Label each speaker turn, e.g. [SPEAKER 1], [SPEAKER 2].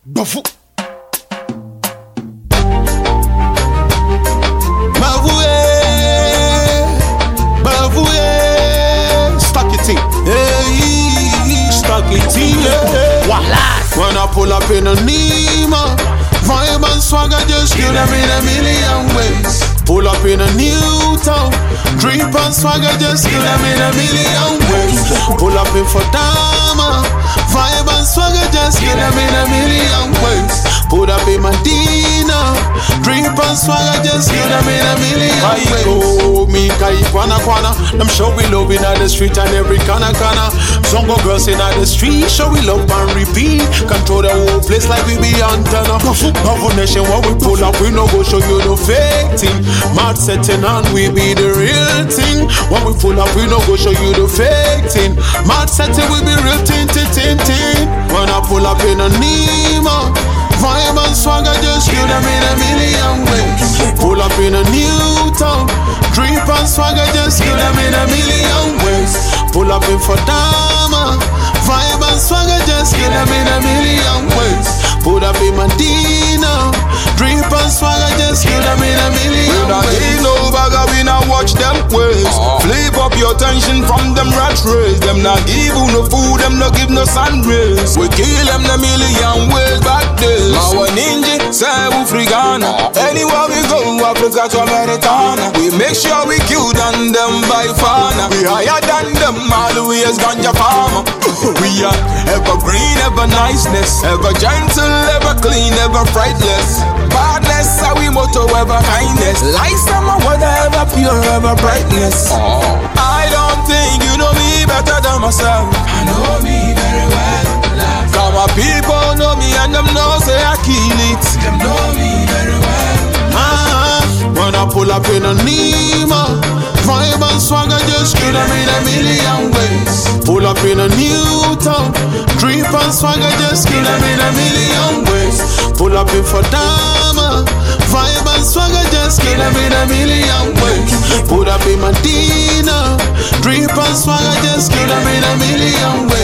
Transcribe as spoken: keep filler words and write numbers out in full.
[SPEAKER 1] Bafu. Hey, stuck it in when I pull up in a Nima, vibe and swagger just kill them in a million ways. Pull up in a new town, drip and swagger just kill them in a million ways. Pull up in for Dama, vibe and swagger just kill them in a million ways. Pull up in Medina, drip and swagger just kill them in a million ways. Oh, me kai kwana kwana, them show we love in the street and every corner corner. Zongo girls in the street, show we love and repeat. Control the whole place like we be antenna. Bavu Nation, when we pull up, we no go show you the fake thing. Mad setting and we be the real thing. When we pull up, we no go show you the fake thing. Mad setting, we be real tin tin tin tin. When I pull up in a Nima, vibe and swagger just kill them in a million ways. Pull up in a new town, drip and swagger just kill them in a million ways. Pull up in for Dama, vibe and swagger just kill them in a million ways. Pull up in Medina, drip and swagger just kill them in a million ways.
[SPEAKER 2] We no bagger, we now watch them ways. Flip up your tension from them rat race. Them not give you no food, them not give no sun rays. We kill them a million ways back days. Our ninja, Sabu Frigana. Anywhere we go, Africa to Americana. We make sure we kill them, them by fana. We higher than them, always ganja farmer. We are ever green, ever niceness, ever gentle, ever clean, ever frightless. Badness, how we motto, ever kindness. Light summer, weather, ever pure, ever brightness. Oh. I don't think you know me better than myself.
[SPEAKER 3] I know me very well.
[SPEAKER 2] Cause my people know me and them know say I kill it.
[SPEAKER 3] Them know me very well.
[SPEAKER 1] Ah, when I pull up in a Nima, vibe and swagger just kill them in a million ways. Pull up in a new town, drip and swagger just kill them in a million ways. Pull up in for Dama, vibe and swagger just kill them in a million ways. Pull up in Medina, drip and swagger just kill them in a million ways.